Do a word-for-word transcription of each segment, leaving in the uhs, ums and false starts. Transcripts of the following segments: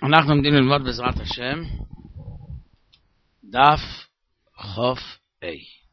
אנחנו עומדים ללמוד בעזרת השם דף חוף A.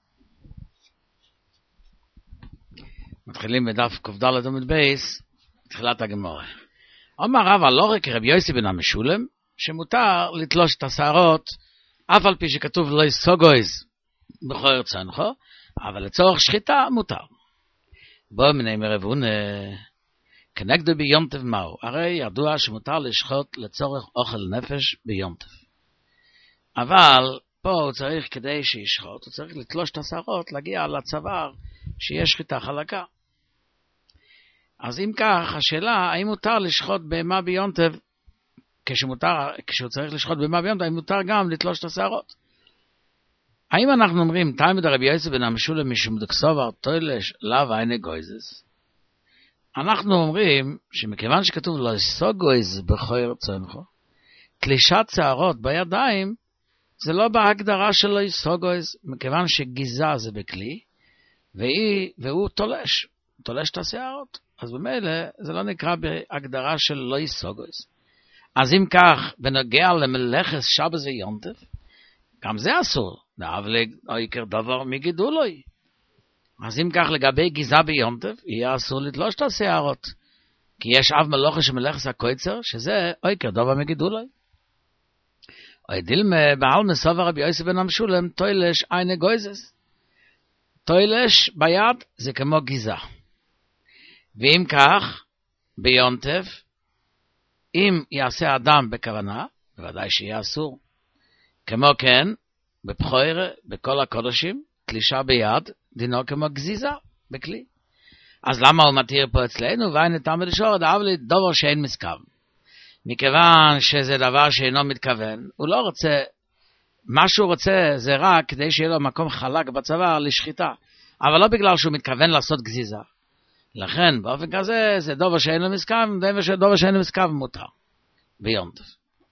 מתחילים בדף ק"ד עמוד בייס, תחילת הגמרא. אומר רב הלורי כרבי יוסי בן המשולם, שמותר לתלוש את השערות, אף על פי שכתוב לא יסוגויז בכל צנחו, אבל לצורך שחיטה מותר. בוא מני מרבון כנגדו ביונטב מהו, הרי ידוע שמותר לשחוט לצורך אוכל נפש ביונטב. אבל פה הוא צריך, כדי שישחוט, הוא צריך לתלוש את השערות, להגיע לצוואר שיש שחיטה חלקה. אז אם כך, השאלה, האם מותר לשחוט בהמה ביונטב, כשמותר, כשהוא צריך לשחוט בהמה ביונטב, האם מותר גם לתלוש את השערות? האם אנחנו אומרים, תלמיד רבי יוסי בן המשולם משום דקסובר תולש לאו עיני גויזס? אנחנו אומרים שמכיוון שכתוב לא יסוגויז בכל צנחו, תלישת שערות בידיים זה לא בהגדרה של לא יסוגויז, מכיוון שגיזה זה בכלי, והיא, והוא תולש, תולש את השערות. אז במילא זה לא נקרא בהגדרה של לא יסוגויז. אז אם כך, בנוגע למלאכת שבת ויונטב, גם זה אסור, דאב לעיקר דבר מגידולוי. אז אם כך לגבי גיזה ביונטב, יהיה אסור לתלוש את השערות. כי יש אב מלוכה שמלאכת הקויצר, שזה עיקר דבר מגידולוי. דילמה בעל מסובר רבי יוסי בן המשולם, תולש עיני גויזס. תולש ביד זה כמו גיזה. ואם כך, ביונטב, אם יעשה אדם בכוונה, בוודאי שיהיה אסור. כמו כן, בבחור, בכל הקודשים, תלישה ביד, דינו כמו גזיזה בכלי. אז למה הוא מתיר פה אצלנו? ואין נתם ולשור, דאב לי דבר שאין מסכם. מכיוון שזה דבר שאינו מתכוון, הוא לא רוצה, מה שהוא רוצה זה רק כדי שיהיה לו מקום חלק בצוואר לשחיטה, אבל לא בגלל שהוא מתכוון לעשות גזיזה. לכן באופן כזה זה דבר שאינו מסכם, דבר שאינו מסכם מותר ביונטב.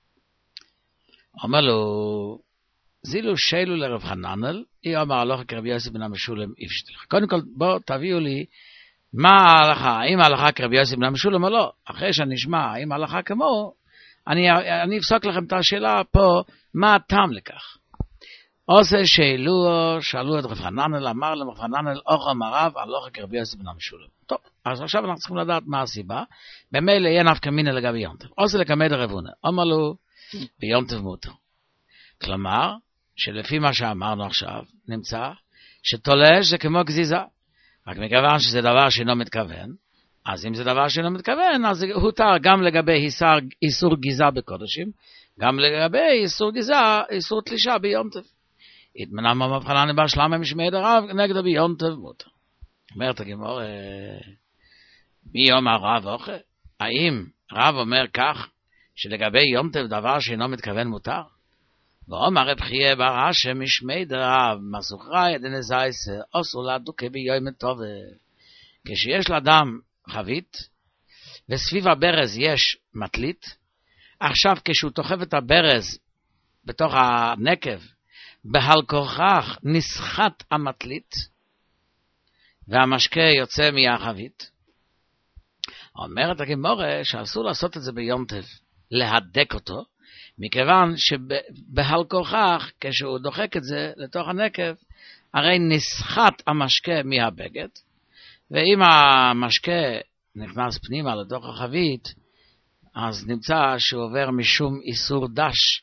אומר לו, זילו שאלו לרב חננאל, היא אמר הלכה כרבי יוסי בן המשולם יפשטך. קודם כל בוא תביאו לי מה ההלכה, האם ההלכה כרבי יוסי בן המשולם או לא. אחרי שאני אשמע האם ההלכה כמו, אני, אני אפסוק לכם את השאלה פה, מה הטעם לכך. עושה שאלו, שאלו את רב חננאל, אמר לרב חננאל, אוכל מרב, הלכה כרבי יוסי בן המשולם. טוב, אז עכשיו אנחנו צריכים לדעת מה הסיבה. במילא יהיה נפקא מינה לגבי יונטב. עושה לקמד רבונה, אמר לו, ביונטב מותר. כלומר, שלפי מה שאמרנו עכשיו, נמצא שתולש זה כמו גזיזה. רק מכיוון שזה דבר שאינו מתכוון, אז אם זה דבר שאינו מתכוון, אז הותר גם לגבי איסור, איסור גיזה בקודשים, גם לגבי איסור גיזה, איסור תלישה ביונטב. התמנה מהמבחנה נבא שלמה משמעי דרב נגד ביונטב מותר. אומרת הגמרא, מי יאמר רב אוכל? האם רב אומר כך, שלגבי יונטב דבר שאינו מתכוון מותר? ואומר רב חייא בר אשי משמעי דרב מסוכריה דנזייסה אסור לדוקא ביום טוב. כשיש לאדם חבית וסביב הברז יש מטלית, עכשיו כשהוא תוחב את הברז בתוך הנקב, בהל כורכך נסחט המטלית והמשקה יוצא מהחבית. אומרת הגמרא שאסור לעשות את זה ביום טוב, להדק אותו, מכיוון שבהל כורכך, כשהוא דוחק את זה לתוך הנקב, הרי נסחט המשקה מהבגד, ואם המשקה נכנס פנימה לתוך החבית, אז נמצא שהוא עובר משום איסור דש.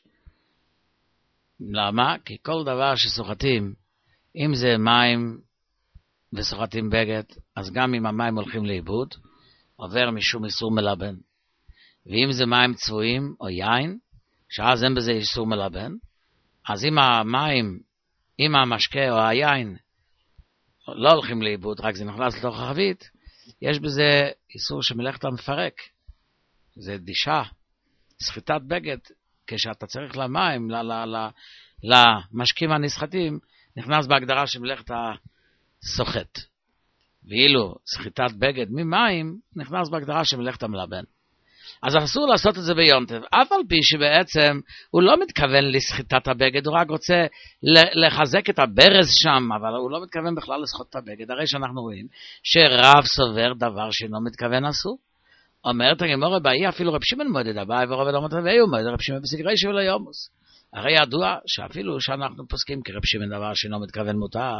למה? כי כל דבר שסוחטים, אם זה מים וסוחטים בגד, אז גם אם המים הולכים לאיבוד, עובר משום איסור מלבן. ואם זה מים צבועים או יין, שאז אין בזה איסור מלבן, אז אם המים, אם המשקה או היין לא הולכים לאיבוד, רק זה נכנס לתוך החבית, יש בזה איסור שמלאכת המפרק. זה דישה, סחיטת בגד, כשאתה צריך למים, למשקים הנסחטים, נכנס בהגדרה של מלאכת הסוחט. ואילו סחיטת בגד ממים, נכנס בהגדרה של מלאכת המלבן. אז אסור לעשות את זה ביונטב, אף על פי שבעצם הוא לא מתכוון לסחיטת הבגד, הוא רק רוצה לחזק את הברז שם, אבל הוא לא מתכוון בכלל לסחוט את הבגד. הרי שאנחנו רואים שרב סובר דבר שאינו מתכוון אסור. אומרת הגמרא, באי אפילו רב שמעון מודד אביי ורובד אמות אביי ומודד רב שמעון פסיק רישא ולא יומוס. הרי ידוע שאפילו שאנחנו פוסקים כרב שמעון דבר שאינו מתכוון מותר,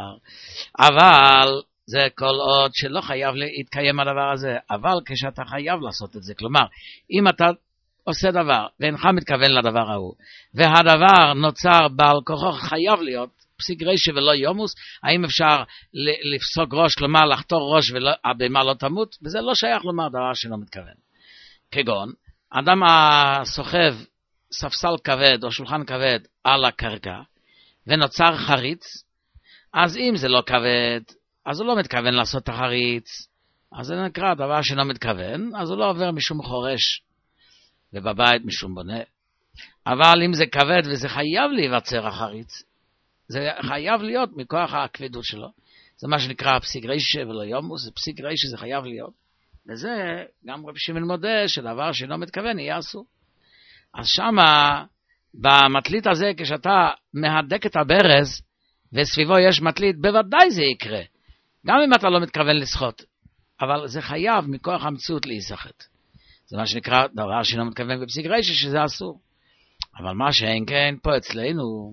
אבל זה כל עוד שלא חייב להתקיים הדבר הזה, אבל כשאתה חייב לעשות את זה, כלומר, אם אתה עושה דבר ואינך מתכוון לדבר ההוא, והדבר נוצר בעל כוחו, חייב להיות פסיק רישא ולא יומוס, האם אפשר לפסוק ראש, כלומר לחתור ראש והבהמה לא תמות? וזה לא שייך לומר דבר שאינו מתכוון. כגון, אדם הסוחב ספסל כבד או שולחן כבד על הקרקע, ונוצר חריץ, אז אם זה לא כבד, אז הוא לא מתכוון לעשות את החריץ, אז זה נקרא דבר שאינו מתכוון, אז הוא לא עובר משום חורש, ובבית משום בונה. אבל אם זה כבד וזה חייב להיווצר החריץ, זה חייב להיות מכוח הכבדות שלו. זה מה שנקרא פסיק רישא ולא יומוס, זה פסיק רישא, זה חייב להיות. וזה גם רב שמעון מודה שדבר שאינו מתכוון יהיה אסור. אז שמה, במטלית הזה, כשאתה מהדק את הברז, וסביבו יש מטלית, בוודאי זה יקרה. גם אם אתה לא מתכוון לשחות. אבל זה חייב מכוח המציאות להיסחט. זה מה שנקרא דבר שאינו מתכוון בפסיק רישא, שזה אסור. אבל מה שאין כן, פה אצלנו,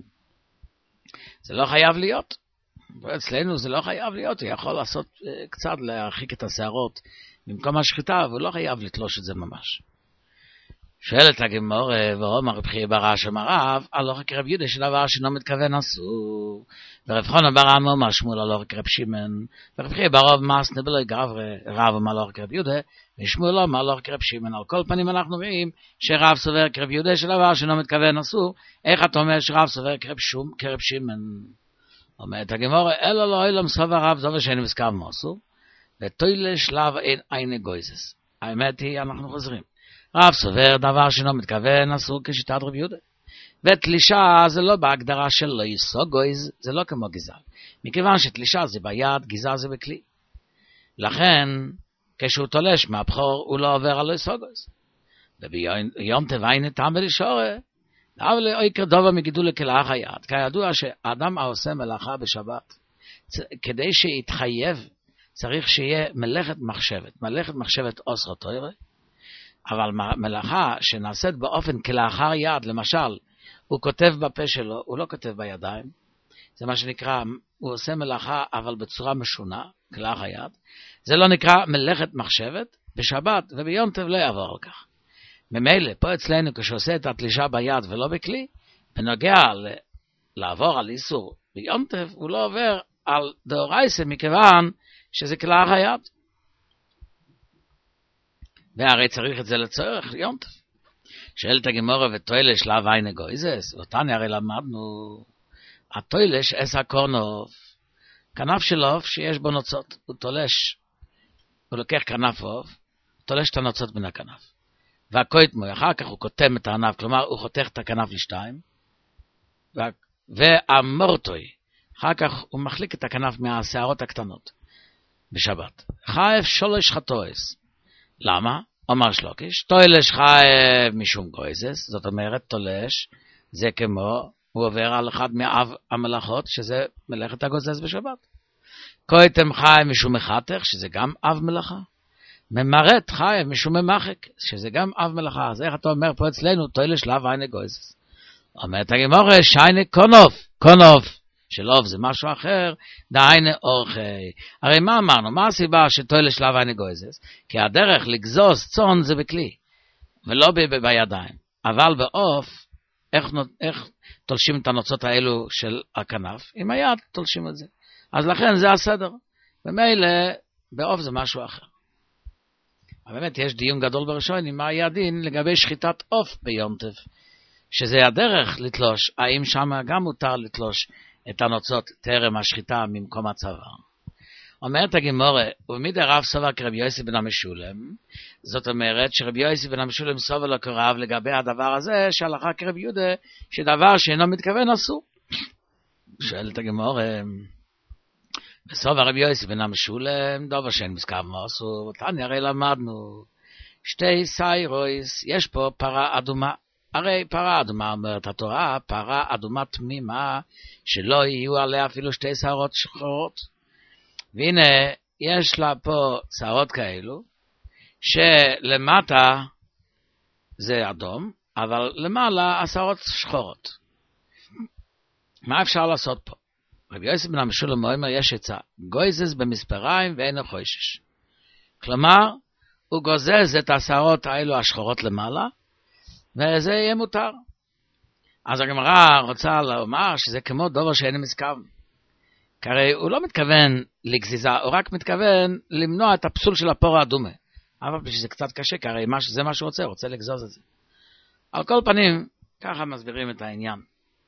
זה לא חייב להיות. פה אצלנו זה לא חייב להיות. הוא יכול לעשות uh, קצת להרחיק את השערות במקום השחיטה, אבל הוא לא חייב לתלוש את זה ממש. שואלת הגמרא, ואומר רב חייא בר אשי אמר רב, הלכה כרב יהודה שדבר שאינו מתכוון אסור. ורב חנן בר עמי אמר שמואל הלכה כרב שמעון, ורב חייא בר רב מסנה בלוי גברי, רב אמר הלכה כרב יהודה, ושמואל אמר הלכה כרב שמעון. על כל פנים אנחנו רואים שרב סובר כרב יהודה שדבר שאינו מתכוון אסור. איך אתה אומר שרב סובר כרב שמעון? אומרת הגמרא, אלא לא אילם סובר רב דבר שאין מסכם מאסור, ותוילה שלב אין עין גויזס. האמת היא, אנחנו חוזרים. רב סובר דבר שאינו מתכוון אסור כשיטת רב יהודה. ותלישה זה לא בהגדרה של לא יסוגויז, זה לא כמו גזל. מכיוון שתלישה זה ביד, גזל זה בכלי. לכן, כשהוא תולש מהבחור, הוא לא עובר על לא יסוגויז. וביום תוויין תם ולשורה, אבל איקר דובר מגידול לכלאח היד. כידוע שאדם העושה מלאכה בשבת, כדי שיתחייב, צריך שיהיה מלאכת מחשבת. מלאכת מחשבת אוסר תורה, אבל מלאכה שנעשית באופן כלאחר יד, למשל, הוא כותב בפה שלו, הוא לא כותב בידיים, זה מה שנקרא, הוא עושה מלאכה אבל בצורה משונה, כלאחר יד, זה לא נקרא מלאכת מחשבת, בשבת וביום טוב לא יעבור על כך. ממילא, פה אצלנו כשעושה את התלישה ביד ולא בכלי, בנוגע ל- לעבור על איסור ביום טוב, הוא לא עובר על דאורייסה מכיוון שזה כלאחר יד. והרי צריך את זה לצורך יום טוב. שואלת הגמרא ותוילש שלב עין גויזס, אותנו הרי למדנו, התוילש עשה קורנוף, כנף של עוף שיש בו נוצות, הוא תולש, הוא לוקח כנף עוף, תולש את הנוצות מן הכנף. והקויטמו, אחר כך הוא קוטם את הענף, כלומר הוא חותך את הכנף לשתיים, וה... והמורטוי, אחר כך הוא מחליק את הכנף מהשערות הקטנות, בשבת. חייב שולש חטואס. למה? אומר שלוקיש, תולש חייב משום גויזס, זאת אומרת תולש, זה כמו, הוא עובר על אחד מאב המלאכות, שזה מלאכת הגוזז בשבת. קויטם חייב משום מחתך, שזה גם אב מלאכה. ממרת חייב משום ממחק, שזה גם אב מלאכה. אז איך אתה אומר פה אצלנו, תולש לאו עין גויזס. אומרת הגמרא, שיינה קונוף, קונוף. שלוב זה משהו אחר, דהיינה אורחי. הרי מה אמרנו? מה הסיבה שתולש לאו עין גויזס? כי הדרך לגזוז צאן זה בכלי, ולא ב- בידיים. אבל בעוף, איך, איך תולשים את הנוצות האלו של הכנף? עם היד תולשים את זה. אז לכן זה הסדר. ומילא, בעוף זה משהו אחר. אבל באמת יש דיון גדול בראשונים, מה היה דין לגבי שחיטת עוף ביום טוב, שזה הדרך לתלוש, האם שם גם מותר לתלוש את הנוצות טרם השחיטה ממקום הצוואר. אומרת הגמרא, ומי דרב סובר כרבי יוסי בן המשולם, זאת אומרת שרבי יוסי בן המשולם סובר לו כרב לגבי הדבר הזה, שהלכה כרבי יהודה, שדבר שאינו מתכוון אסור. שואלת הגמרא, וסובר רבי יוסי בן המשולם, דובר שאין מזכר מאסור, אותנו הרי למדנו, שתי סיירויס, יש פה פרה אדומה, הרי פרה אדומה אומרת התורה, פרה אדומה תמימה, שלא יהיו עליה אפילו שתי שערות שחורות. והנה, יש לה פה שערות כאלו, שלמטה זה אדום, אבל למעלה השערות שחורות. מה אפשר לעשות פה? רבי יוסי בן המשולם אומר, יש עצה, גויזז במספריים ואין חושש. כלומר, הוא גוזז את השערות האלו השחורות למעלה, וזה יהיה מותר. אז הגמרא רוצה לומר שזה כמו דבר שאין מסכם. כי הרי הוא לא מתכוון לגזיזה, הוא רק מתכוון למנוע את הפסול של הפור האדומה. אבל שזה קצת קשה, כי הרי זה מה שהוא רוצה, הוא רוצה לגזוז את זה. על כל פנים, ככה מסבירים את העניין.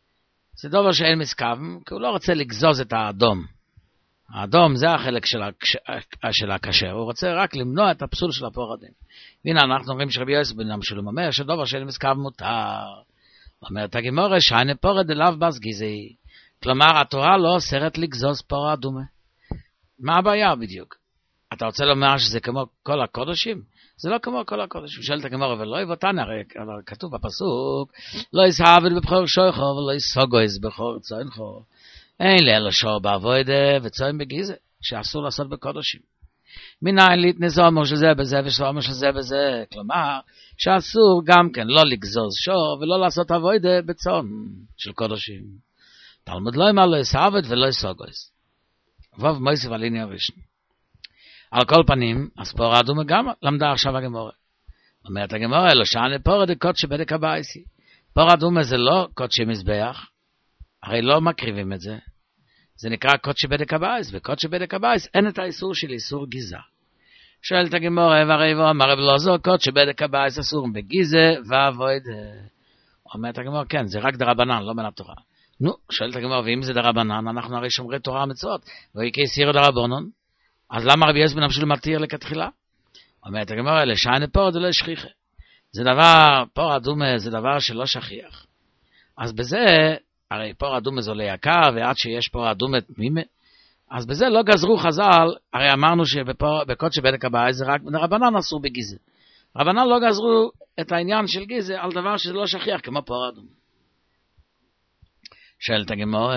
זה דבר שאין מסכם, כי הוא לא רוצה לגזוז את האדום. האדום זה החלק של, הקש... של הקשר, הוא רוצה רק למנוע את הפסול של הפור האדום. והנה אנחנו רואים שרבי יוסי בן המשולם אומר, שדבר שאין מסכם מותר. אומרת הגמרא, שאין פורד אליו בס גיזי. כלומר, התורה לא אוסרת לגזוז פור האדומה. מה הבעיה בדיוק? אתה רוצה לומר שזה כמו כל הקודשים? זה לא כמו כל הקודשים. שואלת הגמרא, ולא יבותן, הרי כתוב בפסוק, לא יסעבד בבחור שויכו, ולא יסוגויז בחור צוינכו. אין לאלה שור בעבודה וצוין בגיזה, שאסור לעשות בקודשים. מנין להתנזומר שזה בזה ושלומר שזה בזה. כלומר, שאסור גם כן לא לגזוז שור, ולא לעשות עבודה בצום של קודשים. תלמוד לא אמר לא יסעבד ולא יסוגויז. ווב מויסף על עניין ראשון. על כל פנים, הספור האדומה גם למדה עכשיו הגמורה. אומרת הגמורה, אלו שאני פור את קודשי בדק הבייסי. פור האדומה זה לא קודשי מזבח, הרי לא מקריבים את זה. זה נקרא קודשי בדק הבייס, וקודשי בדק הבייס אין את האיסור של איסור גיזה. שואלת הגמורה, והרי בו אמר רב אלעזר, קודשי בדק הבייס אסור בגיזה ועבוד. אומרת הגמורה, כן, זה רק דרבנן, לא מן התורה. נו, שואלת הגמורה, ואם זה דרבנן, אנחנו הרי שומרי תורה ומצוות, ואיקי סירו דרבנן. אז למה רבי יוסי בן המשולם מתיר לכתחילה? אומרת הגמרא, לשענה פור זה לא שכיחה. זה דבר, פור אדומה זה דבר שלא שכיח. אז בזה, הרי פור אדומה זה עולה יקר, ועד שיש פור אדומה תמימה, אז בזה לא גזרו חז"ל, הרי אמרנו שבקודשי בדק הבייס זה רק רבנן אסור בגיזה. רבנן לא גזרו את העניין של גיזה על דבר שזה לא שכיח, כמו פור אדומה. שואלת הגמרא,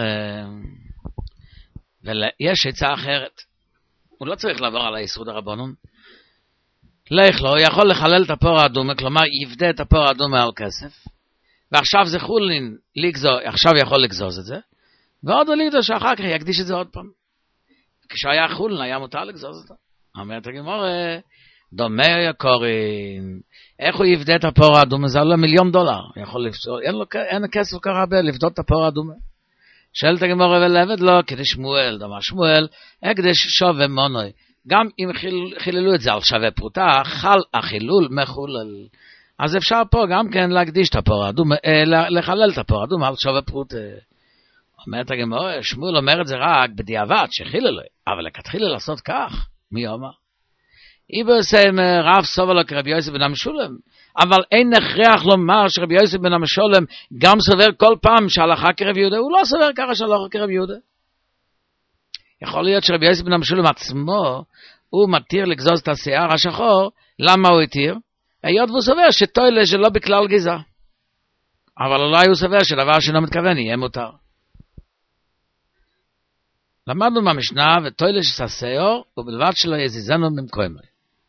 ויש עצה אחרת. הוא לא צריך לעבור על היסוד הרבנון. לך לו, הוא יכול לחלל את הפור האדומה, כלומר יפדה את הפור האדומה על כסף, ועכשיו זה חולין לגזוז, עכשיו יכול לגזוז את זה, ועוד הוא לגזוז שאחר כך יקדיש את זה עוד פעם. כשהיה חולין היה מותר לגזוז אותו. אומרת הגמרא, דומה יקורין, איך הוא יפדה את הפור האדומה? זה עולה מיליון דולר. יכול לפסול, אין לו, אין כסף כרבה לפדות את הפור האדומה. שואלת הגמרא ולעבד לו, כדי שמואל, דומה שמואל, הקדש שווה מונוי. גם אם חיל, חיללו את זה על שווה פרוטה, חל החילול מחולל. אז אפשר פה גם כן להקדיש את הפור האדומה, אה, לחלל את הפור האדומה על שווה פרוטה. אומרת הגמרא, שמואל אומר את זה רק בדיעבד, שחיללו, אבל לכתחילה לעשות כך, מי אומר? איבו עושה רב סובל לו כרבי יוסי בן המשולם, אבל אין הכרח לומר שרבי יוסי בן המשולם גם סובר כל פעם שהלכה כרבי יהודה, הוא לא סובר ככה שהלכה כרבי יהודה. יכול להיות שרבי יוסי בן המשולם עצמו, הוא מתיר לגזוז את השיער השחור, למה הוא התיר? היות והוא סובר שטוילה שלא בכלל גזע. אבל אולי הוא סובר שדבר שלא מתכוון יהיה מותר. למדנו מהמשנה, וטוילה שסשיער, ובלבד שלא יזיזנו במקומו.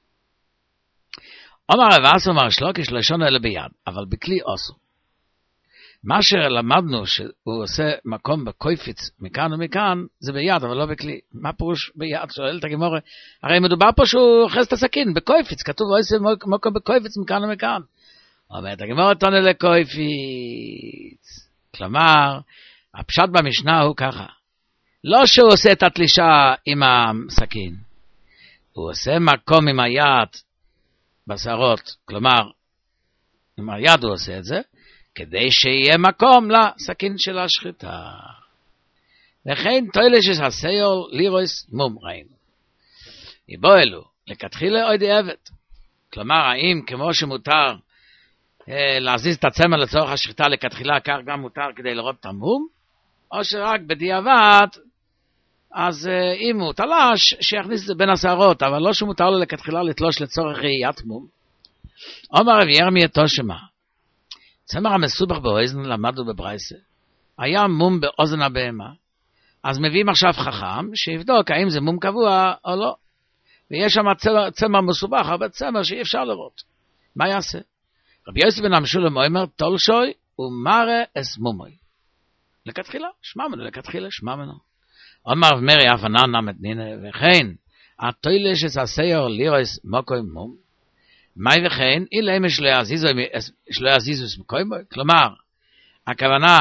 אומר רב אסי אומר שלוקיש לשון אלה ביד, אבל בכלי עשו. מה שלמדנו שהוא עושה מקום בקויפיץ מכאן ומכאן, זה ביד, אבל לא בכלי. מה פירוש ביד? שואל את הגמרא, הרי מדובר פה שהוא אוחז את הסכין, בקויפיץ, כתוב עושה מקום בקויפיץ מכאן ומכאן. אומרת הגמרא תונה לקויפיץ. כלומר, הפשט במשנה הוא ככה, לא שהוא עושה את התלישה עם הסכין, הוא עושה מקום עם היד בשערות, כלומר, עם היד הוא עושה את זה, כדי שיהיה מקום לסכין של השחיטה. וכן תוילה שסשיער לירוס מום ראינו. יבוא אלו, לכתחילה עוד עבד. כלומר, האם כמו שמותר אה, להזיז את הצמר לצורך השחיטה לכתחילה, כך גם מותר כדי לראות את המום, או שרק בדיעבד, אז אה, אם הוא תלש, שיכניס את זה בין השערות, אבל לא שמותר לו לכתחילה לתלוש לצורך ראיית מום. אומר רב ירמיה תושמה, צמר המסובך באוזן למדו בברייסה, היה מום באוזן הבהמה, אז מביאים עכשיו חכם שיבדוק האם זה מום קבוע או לא. ויש שם צמר, צמר מסובך, אבל צמר שאי אפשר לראות. מה יעשה? רבי יוסי בן המשולם אומר, תולשוי ומראה אסמומוי. לכתחילה, שמע מנו, לכתחילה, שמע מנו. אומר מרי אף ענן נמת נינה, וכן, התוילה שססייר לירוס מוקוי מום, מי וכן, אילם יש לא יזיזוס מקוי מוי. כלומר, הכוונה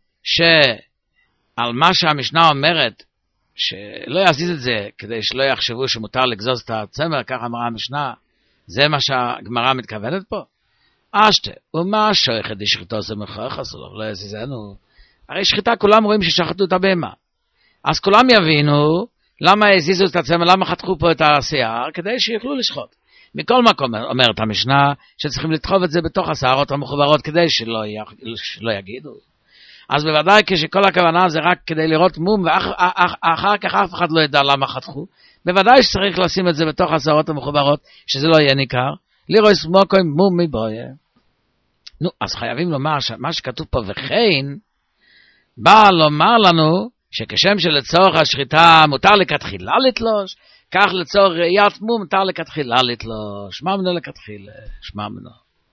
שעל מה שהמשנה אומרת, שלא יזיז את זה, כדי שלא יחשבו שמותר לגזוז את הצמר, כך אמרה המשנה, זה מה שהגמרא מתכוונת פה. אשתה, ומה שייכת לשחיתו זה מכוח, אז לא יזיזנו. הרי שחיטה כולם רואים ששחטו את הבהמה. אז כולם יבינו למה הזיזו את הצמר, למה חתכו פה את השיער, כדי שיוכלו לשחוט. מכל מקום אומרת המשנה, שצריכים לדחוב את זה בתוך השערות המחוברות, כדי שלא, י... שלא יגידו. אז בוודאי כשכל הכוונה זה רק כדי לראות מום, ואחר כך אף אחד לא ידע למה חתכו, בוודאי שצריך לשים את זה בתוך השערות המחוברות, שזה לא יהיה ניכר, לראות סמוקוי מום מבויה. נו, אז חייבים לומר שמה שכתוב פה וכן, בא לומר לנו, שכשם שלצורך השחיטה מותר לכתחילה לתלוש, כך לצורך ראיית מום מותר לכתחילה לתלוש. שמע מנו לכתחילה, שמע מנו.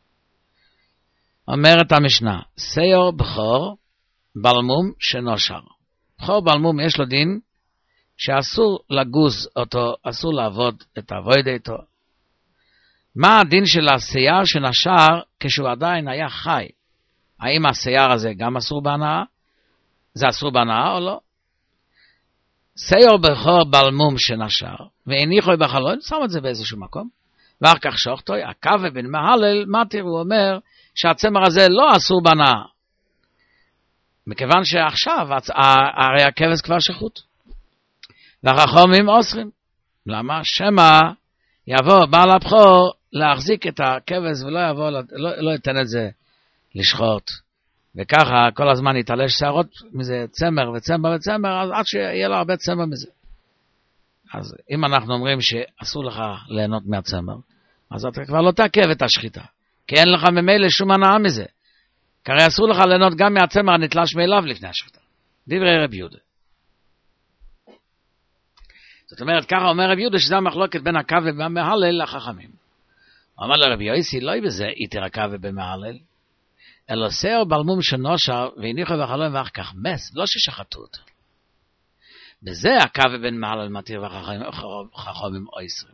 אומרת המשנה, סיור בכור בלמום שנושר. בכור בלמום יש לו דין שאסור לגוז אותו, אסור לעבוד את העבודה איתו. מה הדין של הסייר שנשר כשהוא עדיין היה חי? האם הסייר הזה גם אסור בהנאה? זה אסור בהנאה או לא? סיור בכור בלמום שנשר, והניחו בחלון, שם את זה באיזשהו מקום, ואחר כך שוחטוי, הקווה בן מהלל, מתיר, הוא אומר שהצמר הזה לא אסור בהנאה, מכיוון שעכשיו, הרי הכבש כבר שחוט, והחכמים אוסרים. למה? שמה יבוא בעל הבכור להחזיק את הכבש, ולא יבוא, לא, לא ייתן את זה לשחוט. וככה כל הזמן יתעלש שערות מזה צמר וצמר וצמר, אז עד שיהיה לו הרבה צמר מזה. אז אם אנחנו אומרים שאסור לך ליהנות מהצמר, אז אתה כבר לא תעכב את השחיטה, כי אין לך ממילא שום הנאה מזה. כי הרי אסור לך ליהנות גם מהצמר הנתלש מאליו לפני השחיטה. דברי רב יהודה. זאת אומרת, ככה אומר רב יהודה שזה המחלוקת בין הקווה והמהלל לחכמים. אומר לרבי יוסי, לא בזה יתר הקווה במהלל, אלא סייר בלמום שנושר והניחו בחלון ואחר כך מס, לא ששחטו אותו. בזה הקווה בין מהלל מתיר וחכמים אוסרים.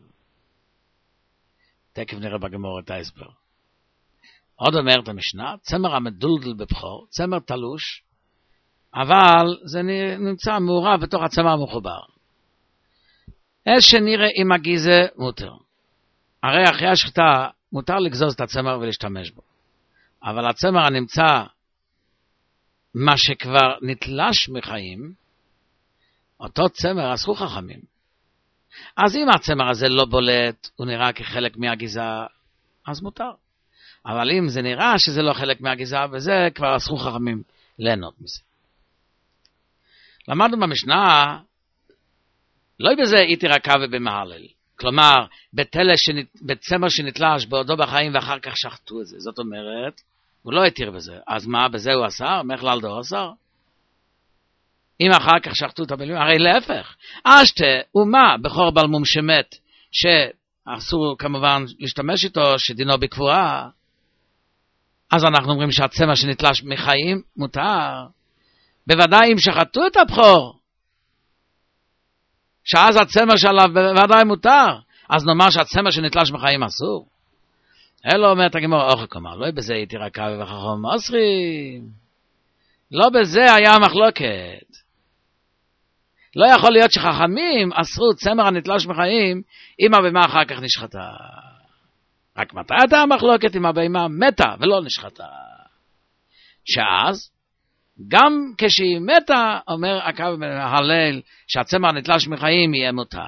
תכף נראה בגמרא את ההסבר. עוד אומרת המשנה, צמר המדולדל בבכור, צמר תלוש, אבל זה נמצא מעורב בתוך הצמר המחובר. איך שנראה עם הגיזה מותר. הרי אחרי השחיטה מותר לגזוז את הצמר ולהשתמש בו. אבל הצמר הנמצא, מה שכבר נתלש מחיים, אותו צמר אסרו חכמים. אז אם הצמר הזה לא בולט, הוא נראה כחלק מהגיזה, אז מותר. אבל אם זה נראה שזה לא חלק מהגיזה, וזה כבר אסרו חכמים ליהנות מזה. למדנו במשנה, לא בזה איתי רכה ובמהלל. כלומר, בתלש, בצמר שנתלש בעודו בחיים ואחר כך שחטו את זה. זאת אומרת, הוא לא התיר בזה. אז מה, בזה הוא אסר? מחלל דו אסר? אם אחר כך שחטו את הבלמים, הרי להפך. אשתה, ומה, בכור בלמום שמת, שאסור כמובן להשתמש איתו, שדינו בקבורה, אז אנחנו אומרים שהצמר שנתלש מחיים מותר. בוודאי אם שחטו את הבכור, שאז הצמר שלו בוודאי מותר, אז נאמר שהצמר שנתלש מחיים אסור. אלא אומרת הגמרא, אוכל כלומר, לא בזה הייתי רכה וחכם אוסרים. לא בזה היה המחלוקת. לא יכול להיות שחכמים אסרו צמר הנתלש מחיים, אם הבהמה אחר כך נשחטה. רק מתי הייתה המחלוקת אם הבהמה מתה ולא נשחטה? שאז, גם כשהיא מתה, אומר הקו בהלל, שהצמר נתלש מחיים יהיה מותר.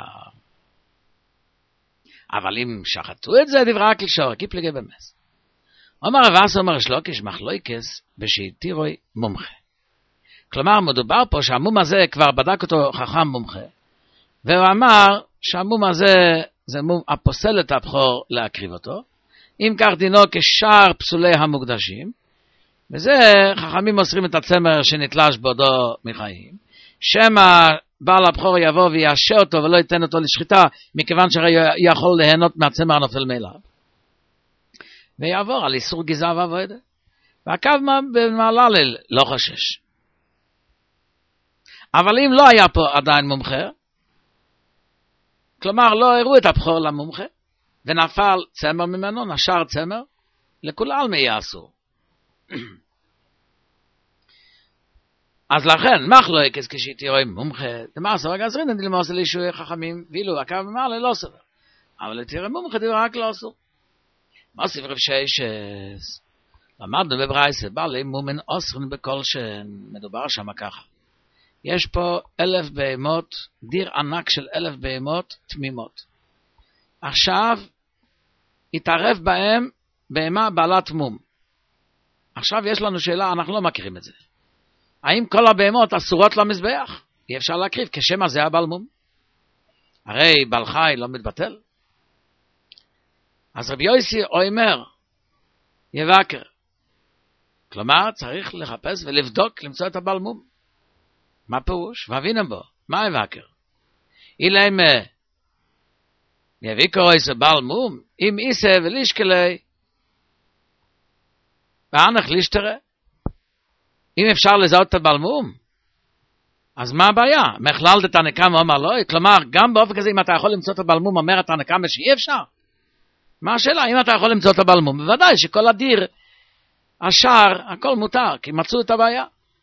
אבל אם שחטו את זה, דברה כלשור, קיפלגי במס. אומר רבס, אומר שלוקיש, מחלוקס, בשהתירוי מומחה. כלומר, מדובר פה שהמום הזה כבר בדק אותו חכם מומחה, והוא אמר שהמום הזה זה מום הפוסל את הבכור להקריב אותו, אם כך דינו כשאר פסולי המוקדשים, וזה חכמים מוסרים את הצמר שנתלש בעודו מחיים, שמא בעל הבכור יבוא ויעשה אותו ולא ייתן אותו לשחיטה, מכיוון שהרי יכול ליהנות מהצמר הנופל מאליו. ויעבור על איסור גזע ועבודה. והקו במעלל לא חושש. אבל אם לא היה פה עדיין מומחה, כלומר לא הראו את הבכור למומחה, ונפל צמר ממנו, נשר צמר, לכול מי יעשו. אז לכן, מחלוקת כשהתירו עם מומחה, דמאסר הגזרין, דלמוס לישועי חכמים, ואילו הקו במעלל לא סובר. אבל התירו מומחה דיבר רק לא אסור. מוסיף רב ששס, למדנו בברייסה, בעלי מומן אוסרן בכל שמדובר שם ככה. יש פה אלף בהמות, דיר ענק של אלף בהמות תמימות. עכשיו, התערב בהם בהמה בעלת מום. עכשיו יש לנו שאלה, אנחנו לא מכירים את זה. האם כל הבהמות אסורות למזבח? אי אפשר להקריב, כשמה זה הבעל מום. הרי בעל חי לא מתבטל. אז רבי יוסי אומר, יבקר. כלומר, צריך לחפש ולבדוק, למצוא את הבעל מום. מה פירוש? והבינם בו. מה יבקר? אילם יביקרו איזה בעל מום, אם איסה ולישקלי, ואנך לישתרה. אם אפשר לזהות את הבעל מום, אז מה הבעיה? מכלל דתנקם אומר לא? כלומר, גם באופן כזה, אם אתה יכול למצוא את הבעל מום, אומר התנקם שאי אפשר. מה השאלה? אם אתה יכול למצוא את הבעל מום, בוודאי שכל הדיר, השאר, הכל מותר, כי מצאו את הבעיה.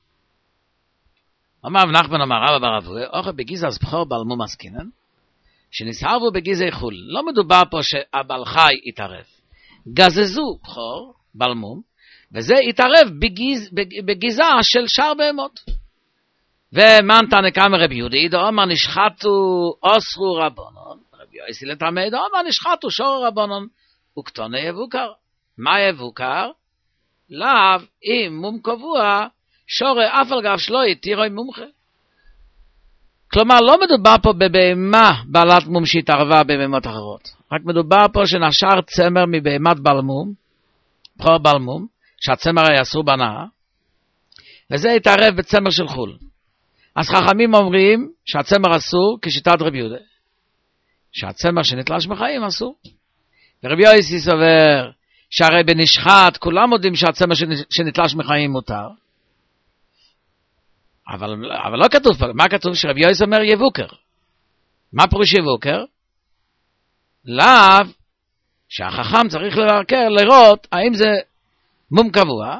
אמר ונחמן אמר רבא בר אבוה, אוכל בגיזה אז בכור בעל מום עסקינן, שנסהרבו בגיזי חול. לא מדובר פה שהבעל חי יתערב. גזזו בכור, בעל מום, וזה יתערב בגיז, בגיזה של שאר בהמות. ומן תנקם רבי יהודי, דאמר נשחטו אוסרו רבונון, רבי יוסי לתמי, דאמר נשחטו שור רבונון, וקטוני יבוקר. מה יבוקר? לאו, אם מום קבוע, שורי אף על גב שלו יתירו עם מומחה. כלומר, לא מדובר פה בבהמה בעלת מום שהתערבה בבהמות אחרות. רק מדובר פה שנשר צמר מבהמת בעל מום, בכור בעל מום, שהצמר היה אסור בנאה, וזה יתערב בצמר של חול. אז חכמים אומרים שהצמר אסור כשיטת רבי יהודה. שהצמר שנתלש מחיים אסור. ורבי יוסי סובר שהרי בנשחט כולם יודעים שהצמר שנתלש מחיים מותר. אבל, אבל לא כתוב פה, מה כתוב? שרבי יוסי אומר יבוקר. מה פירוש יבוקר? לאו שהחכם צריך לבקר, לראות האם זה מום קבוע.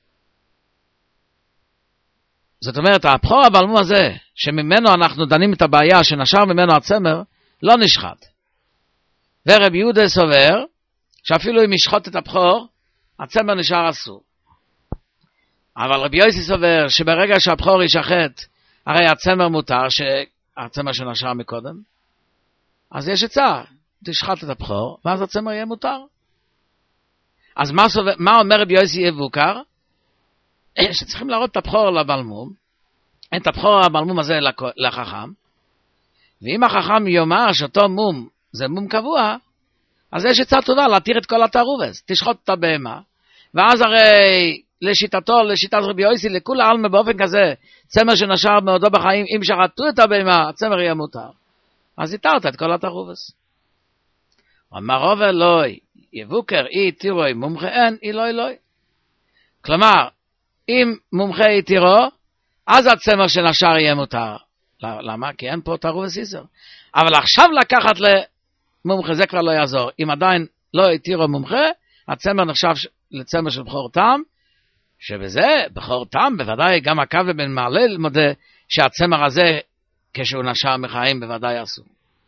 זאת אומרת, הבכור הבעל מום הזה, שממנו אנחנו דנים את הבעיה, שנשר ממנו הצמר, לא נשחט. ורבי יהודה סובר, שאפילו אם ישחוט את הבכור, הצמר נשאר אסור. אבל רבי יוסי סובר, שברגע שהבכור ישחט, הרי הצמר מותר, שהצמר שנשר מקודם, אז יש עצה, תשחט את הבכור, ואז הצמר יהיה מותר. אז מה, סובר, מה אומר רבי יוסי יבוקר? שצריכים להראות את הבכור לבעל מום, את הבכור הבעל מום הזה לחכם, ואם החכם יאמר שאותו מום זה מום קבוע, אז יש עצה טובה להתיר את כל התערובס, תשחוט את הבהמה, ואז הרי לשיטתו, לשיטת רבי יוסי, לכול העלמה באופן כזה, צמר שנשר מעודו בחיים, אם שחטו את הבהמה, הצמר יהיה מותר. אז התרת את כל התערובס. אמר רוב אלוהי, יבוקר אי תירוי מומחה אין, אלוהי אלוהי. כלומר, אם מומחה יתירו, אז הצמר שנשר יהיה מותר. למה? כי אין פה תערובס איסר. אבל עכשיו לקחת למומחה, זה כבר לא יעזור. אם עדיין לא יתירו מומחה, הצמר נחשב לצמר של בכור טעם, שבזה, בכור טעם, בוודאי גם הקו בן מעלל מודה שהצמר הזה, כשהוא נשר מחיים, בוודאי אסור.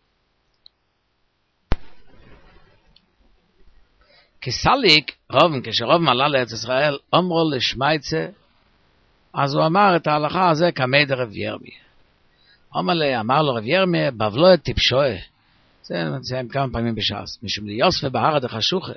כסליק, רוב, כשרוב מעלה לארץ ישראל, אומרו לשמייצה, אז הוא אמר את ההלכה הזה כמי דרב ירמיה. אומר לי, אמר לו רב ירמיה, בבלו את טיפשוה. זה נמצאים כמה פעמים בשעס. משום ליוספה בהר דחשוכה,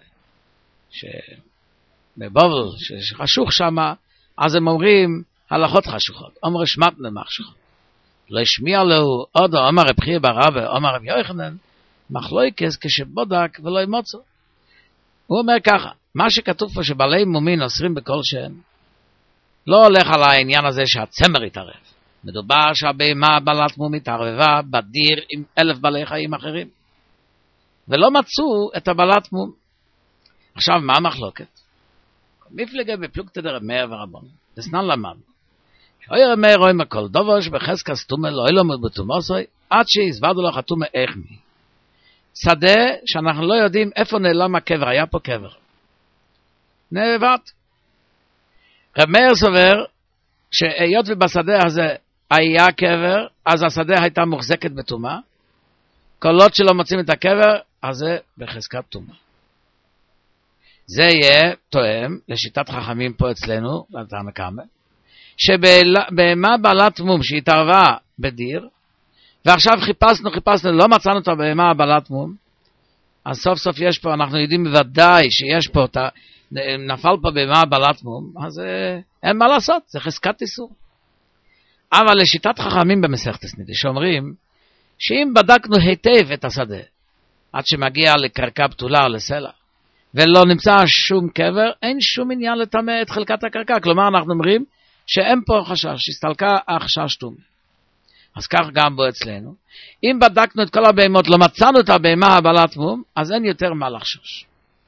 שבבובל, שחשוך שם, אז הם אומרים הלכות חשוכות. אומר שמתנה מחשוכות. לא השמיע לו עוד, אומר רב חייא בר אבא, אומר רב יוחנן, מחלוקס כשבודק ולא ימוצו. הוא אומר ככה, מה שכתוב פה שבעלי מומין אוסרים בכל שם, לא הולך על העניין הזה שהצמר יתערב. מדובר שהבהמה בעלת מום התערבבה בדיר עם אלף בעלי חיים אחרים, ולא מצאו את הבעלת מום. עכשיו, מה המחלוקת? מפלגה בפלוגתא דרב מאיר ורבון, דסנן למד. שאוי רב מאיר רואה מכל דובוש בחזקת טומאה לא ילמד בתומוסוי, עד שיזוודו לך הטומאה איך מי. שדה שאנחנו לא יודעים איפה נעלם הקבר, היה פה קבר. נאבד. רב מאיר סובר שהיות ובשדה הזה היה קבר, אז השדה הייתה מוחזקת בטומאה, כל עוד שלא מוצאים את הקבר, אז זה בחזקת טומאה. זה יהיה תואם לשיטת חכמים פה אצלנו, לתנא קמא, שבהמה בעלת מום שהתערבה בדיר, ועכשיו חיפשנו, חיפשנו, לא מצאנו את הבהמה בעלת מום, אז סוף סוף יש פה, אנחנו יודעים בוודאי שיש פה, נפל פה בהמה בעלת מום, אז אין מה לעשות, זה חזקת איסור. אבל לשיטת חכמים במסכת סנידה, שאומרים, שאם בדקנו היטב את השדה, עד שמגיע לקרקע פתולה או לסלע, ולא נמצא שום קבר, אין שום עניין לטמא את חלקת הקרקע. כלומר, אנחנו אומרים שאין פה חשש, הסתלקה החשש טומאה. אז כך גם בו אצלנו. אם בדקנו את כל הבהמות, לא מצאנו את הבהמה הבעלת מום, אז אין יותר מה לחשוש.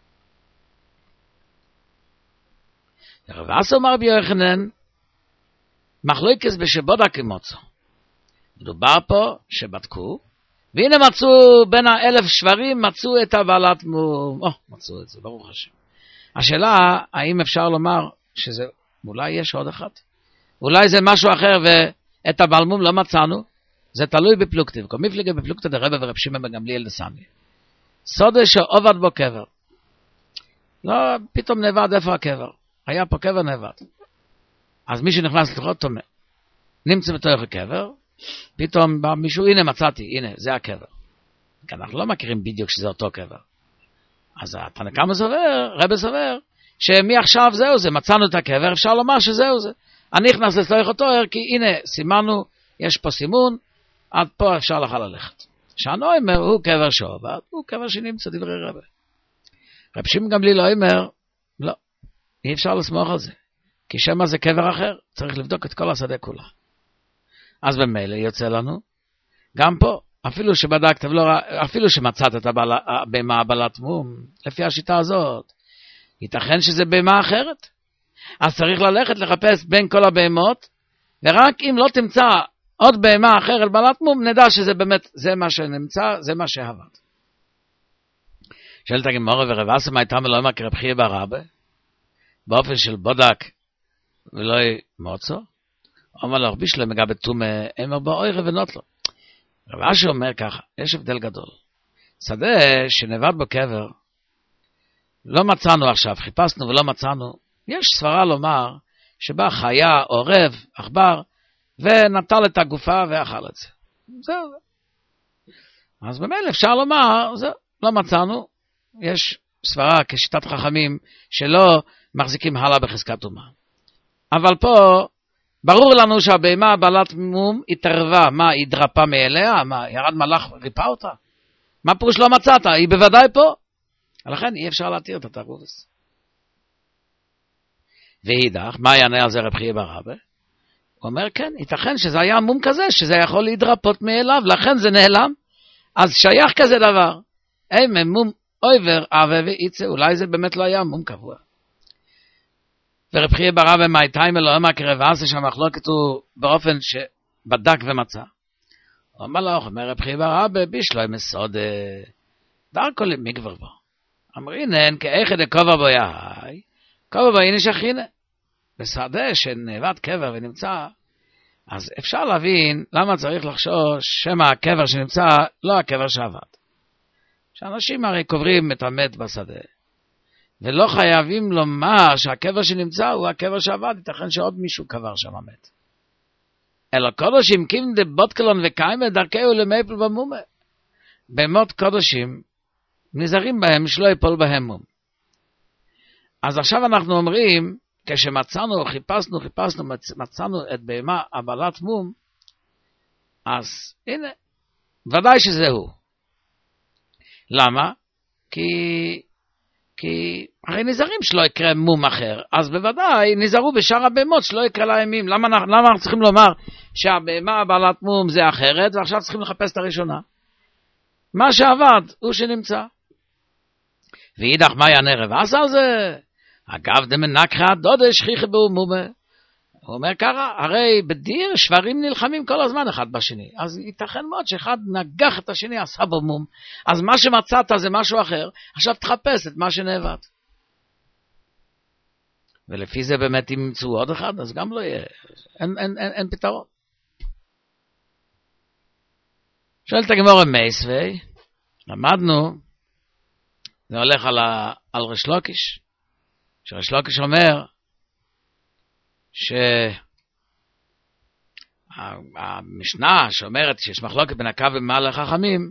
רב אסי אמר רבי יוחנן, מחלוקת בשבודק מוצא. מדובר פה שבדקו, והנה מצאו בין האלף שברים, מצאו את הבעלת מום. או, מצאו את זה, ברוך השם. השאלה, האם אפשר לומר שזה, אולי יש עוד אחד? אולי זה משהו אחר ואת הבעל מום לא מצאנו? זה תלוי בפלוגתא. כל מפלגה בפלוגתא דרבא ורב שמעון בן גמליאל דסמי. סודה שעובד בו קבר. לא, פתאום נאבד איפה הקבר. היה פה קבר נאבד. אז מי שנכנס לתוכו טומא. נמצא בתוך הקבר, פתאום בא מישהו, הנה מצאתי, הנה, זה הקבר. כי אנחנו לא מכירים בדיוק שזה אותו קבר. אז התנא קמא סובר, רבי סובר, שמעכשיו זהו זה, מצאנו את הקבר, אפשר לומר שזהו זה. אני נכנס לתוך אותו, כי הנה, סימנו, יש פה סימון, עד פה אפשר לך ללכת. שענו אומר, הוא קבר שעובד, הוא קבר שנמצא דברי רבי. רב שמעון גמליאל לא אומר, לא, אי אפשר לסמוך על זה. כי שמה זה קבר אחר, צריך לבדוק את כל השדה כולה. אז במילא יוצא לנו, גם פה, אפילו שבדקת, אפילו שמצאת את הבהמה בעלת מום, לפי השיטה הזאת, ייתכן שזה בהמה אחרת. אז צריך ללכת לחפש בין כל הבהמות, ורק אם לא תמצא עוד בהמה אחרת בעלת מום, נדע שזה באמת, זה מה שנמצא, זה מה שעבד. שואלת הגמרא ורב אסי מה הייתה מלא אמר כרב חייא בר רבא, באופן של בודק ולא מוצא, אומר לו, רבי שלמה מגע בטומאה, אמר בו אוי רבנות לו. רב אשי אומר ככה, יש הבדל גדול. שדה שנאבד בו קבר, לא מצאנו עכשיו, חיפשנו ולא מצאנו, יש סברה לומר, שבא חיה, עורב, עכבר, ונטל את הגופה ואכל את זה. זהו זה. אז במילא אפשר לומר, זהו, לא מצאנו, יש סברה כשיטת חכמים, שלא מחזיקים הלאה בחזקת טומאה. אבל פה, ברור לנו שהבהמה בעלת מום התערבה, מה, היא דרפה מאליה? מה, ירד מלאך וריפא אותה? מה פירוש לא מצאת? היא בוודאי פה. ולכן אי אפשר להתיר את התערובס. ואידך, מה יענה על זה רב חייא בר רבא? הוא אומר, כן, ייתכן שזה היה מום כזה, שזה יכול להידרפות מאליו, לכן זה נעלם. אז שייך כזה דבר. אי ממום אויבר אבה ואיצה, אולי זה באמת לא היה מום קבוע. ורב חייא בר רבא מהייתיימה לא אמר כרב אסי שהמחלוקת הוא באופן שבדק ומצא. הוא אמר לו, אומר רב חייא בר רבא, בישלוי מסוד דרכו למקבר בו. אמרינן, כאיכא דקובר בו יהי, קובר בו הנה שכינה. בשדה שנאבד קבר ונמצא, אז אפשר להבין למה צריך לחשוש שמא הקבר שנמצא לא הקבר שעבד. שאנשים הרי קוברים את המת בשדה. ולא חייבים לומר שהקבר שנמצא הוא הקבר שעבד, ייתכן שעוד מישהו קבר שם מת. אלא קודשים קים דבוטקלון וקיימה דרכהו למייפל במומה. בהמות קודשים נזהרים בהם שלא יפול בהם מום. אז עכשיו אנחנו אומרים, כשמצאנו, חיפשנו, חיפשנו, מצאנו את בהמה הבעלת מום, אז הנה, ודאי שזהו. למה? כי כי הרי נזהרים שלא יקרה מום אחר, אז בוודאי נזהרו בשאר הבהמות שלא יקרה להם מים. למה, למה אנחנו צריכים לומר שהבהמה בעלת מום זה אחרת, ועכשיו צריכים לחפש את הראשונה? מה שעבד הוא שנמצא. ואידך מה יענה רבס על זה? אגב דמנקרא דודה שכיחי בו מומה. הוא אומר ככה, הרי בדיר שברים נלחמים כל הזמן אחד בשני, אז ייתכן מאוד שאחד נגח את השני, עשה בו מום, אז מה שמצאת זה משהו אחר, עכשיו תחפש את מה שנאבד. ולפי זה באמת אם ימצאו עוד אחד, אז גם לא יהיה, אין, אין, אין, אין פתרון. שואלת הגמרא מייסווי, למדנו, זה הולך על, ה, על ריש לוקיש, שריש לוקיש אומר, שהמשנה שאומרת שיש מחלוקת בין הקו ומעל לחכמים,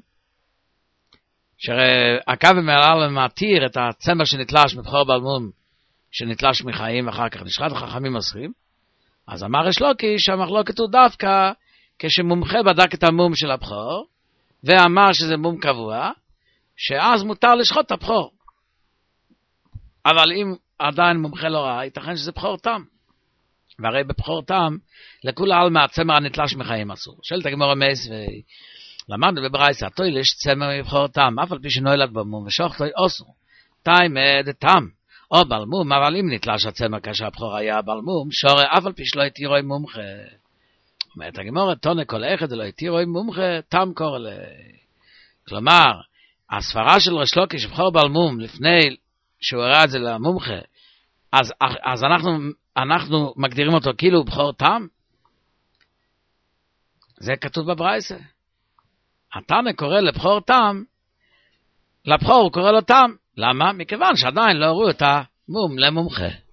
שהקו ומעל מתיר את הצמר שנתלש מבחור בעל מום, שנתלש מחיים ואחר כך נשחט, החכמים אוסרים. אז אמר ריש לוקיש שהמחלוקת הוא דווקא כשמומחה בדק את המום של הבחור, ואמר שזה מום קבוע, שאז מותר לשחוט את הבחור. אבל אם עדיין מומחה לא ראה, ייתכן שזה בחור תם. והרי בבחור תם, לכולה על מהצמר הנתלש מחיים אסור. שואלת הגמרא מייסווי, למדנו בברייתא, תוילש צמר מבחור תם, אף על פי שנולד במום, ושוחטו אסור. תימא דתם, או בלמום, אבל אם נתלש הצמר כאשר הבחור היה בלמום, שורה אף על פי שלא התירו עם מומחה. אומרת הגמרא, תונה כל אחד לא התירו עם מומחה, תם קורא ל... כלומר, הספרה של ריש לוקיש שבחור בלמום, לפני שהוא הראה את זה למומחה, אז, אז אנחנו... אנחנו מגדירים אותו כאילו הוא בחור תם? זה כתוב בברייתא. התנא קורא לבחור תם, לבחור הוא קורא לו תם. למה? מכיוון שעדיין לא הראו את המום למומחה.